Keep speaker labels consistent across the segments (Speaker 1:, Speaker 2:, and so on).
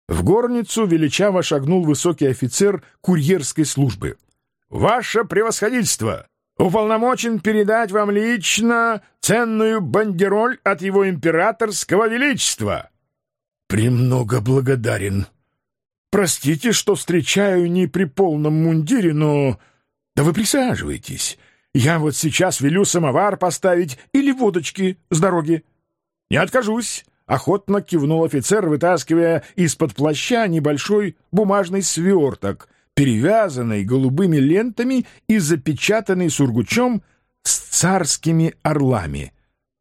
Speaker 1: В горницу величаво шагнул высокий офицер курьерской службы. «Ваше превосходительство! Уполномочен передать вам лично ценную бандероль от его императорского величества!» «Премного благодарен. Простите, что встречаю не при полном мундире, но... Да вы присаживайтесь. Я вот сейчас велю самовар поставить или водочки с дороги». «Не откажусь», — охотно кивнул офицер, вытаскивая из-под плаща небольшой бумажный сверток, перевязанный голубыми лентами и запечатанный сургучом с царскими орлами.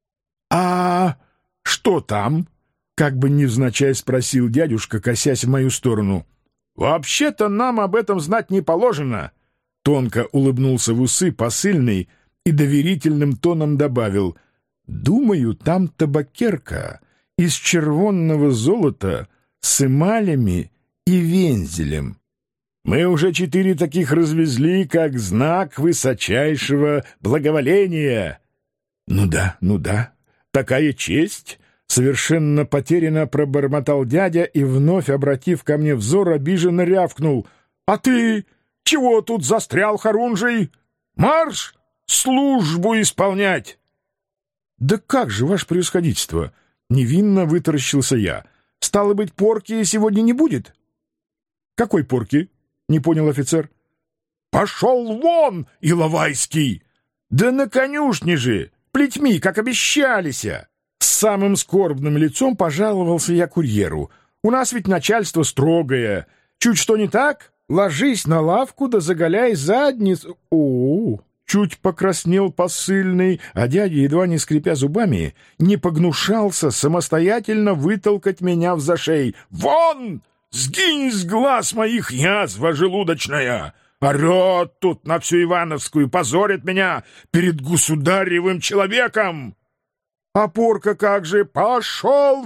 Speaker 1: «А что там?» — как бы невзначай спросил дядюшка, косясь в мою сторону. «Вообще-то нам об этом знать не положено», — тонко улыбнулся в усы посыльный и доверительным тоном добавил: «Думаю, там табакерка из червонного золота с эмалями и вензелем. Мы уже 4 таких развезли, как знак высочайшего благоволения». Ну да, такая честь», — совершенно потерянно пробормотал дядя и, вновь обратив ко мне взор, обиженно рявкнул: «А ты чего тут застрял, хорунжий? Марш службу исполнять!» «Да как же, ваше превосходительство!» — невинно вытаращился я. «Стало быть, порки сегодня не будет?» «Какой порки?» — не понял офицер. «Пошел вон, Иловайский!» «Да на конюшне же, плетьми, как обещалися!» С самым скорбным лицом пожаловался я курьеру. «У нас ведь начальство строгое. Чуть что не так, ложись на лавку да заголяй задницу». «О-о-о!» Чуть покраснел посыльный, а дядя, едва не скрипя зубами, не погнушался самостоятельно вытолкать меня в зашей. «Вон! Сгинь с глаз моих, язва желудочная! Орет тут на всю Ивановскую, позорит меня перед государевым человеком!» «А порка как же? Пошел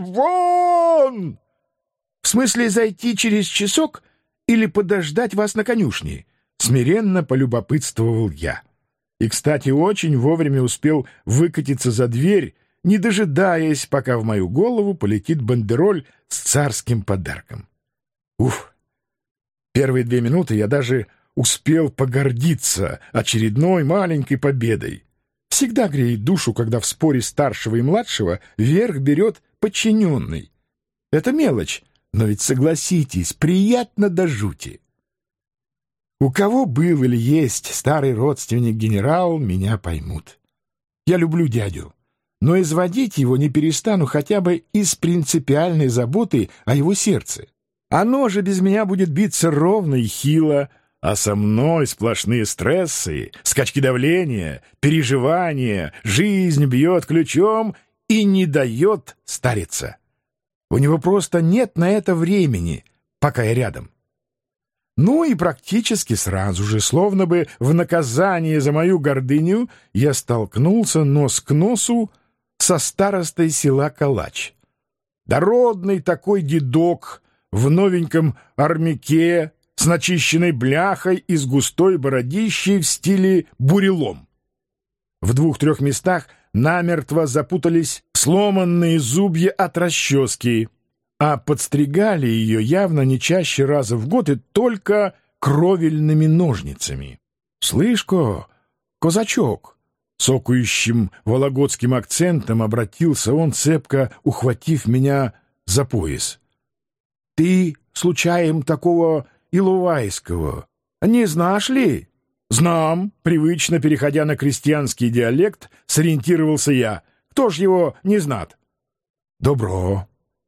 Speaker 1: вон!» «В смысле зайти через часок или подождать вас на конюшне?» — смиренно полюбопытствовал я. И, кстати, очень вовремя успел выкатиться за дверь, не дожидаясь, пока в мою голову полетит бандероль с царским подарком. Уф! Первые 2 минуты я даже успел погордиться очередной маленькой победой. Всегда греет душу, когда в споре старшего и младшего верх берет подчиненный. Это мелочь, но ведь, согласитесь, приятно до жути. У кого был или есть старый родственник-генерал, меня поймут. Я люблю дядю, но изводить его не перестану хотя бы из принципиальной заботы о его сердце. Оно же без меня будет биться ровно и хило, а со мной сплошные стрессы, скачки давления, переживания, жизнь бьет ключом и не дает стариться. У него просто нет на это времени, пока я рядом. Ну и практически сразу же, словно бы в наказание за мою гордыню, я столкнулся нос к носу со старостой села Калач. Дородный такой дедок в новеньком армяке с начищенной бляхой и с густой бородищей в стиле бурелом. В 2-3 местах намертво запутались сломанные зубья от расчески, а подстригали ее явно не чаще раза в год и только кровельными ножницами. «Слышь-ко, казачок!» — цокающим вологодским акцентом обратился он, цепко ухватив меня за пояс. «Ты, случаем, такого Иловайского не знаешь ли?» «Знам», — привычно переходя на крестьянский диалект, сориентировался я. «Кто ж его не знат?» «Добро».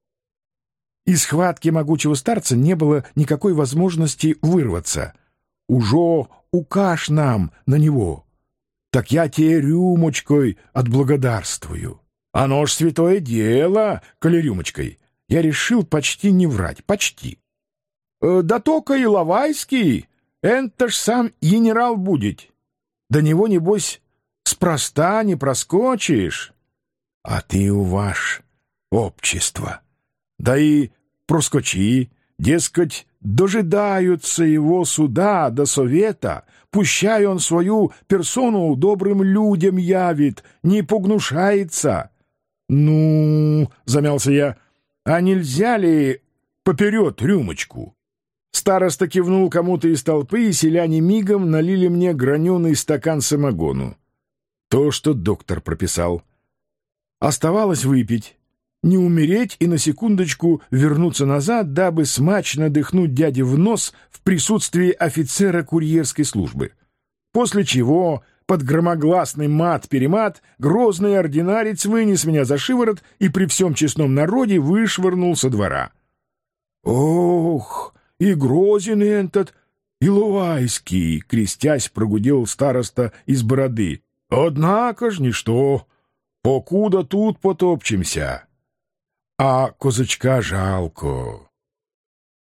Speaker 1: Из схватки могучего старца не было никакой возможности вырваться. «Ужо укаж нам на него, так я тебе рюмочкой отблагодарствую». «Оно ж святое дело, коли рюмочкой». Я решил почти не врать, почти. «Да только Иловайский, это ж сам генерал будет. До него, небось, спроста не проскочишь. А ты у ваш общество. Да и проскочи, дескать, дожидаются его суда до совета, пущай он свою персону добрым людям явит, не погнушается». «Ну, — замялся я, — а нельзя ли поперед рюмочку». Староста кивнул кому-то из толпы, и селяне мигом налили мне граненый стакан самогону. То, что доктор прописал. Оставалось выпить, не умереть и на секундочку вернуться назад, дабы смачно дыхнуть дяде в нос в присутствии офицера курьерской службы. После чего, под громогласный мат-перемат, грозный ординарец вынес меня за шиворот и при всем честном народе вышвырнул со двора. «Ох, и грозен этот, и Лувайский!» — крестясь, прогудел староста из бороды. «Однако ж ничто, покуда тут потопчемся. А козачка жалко.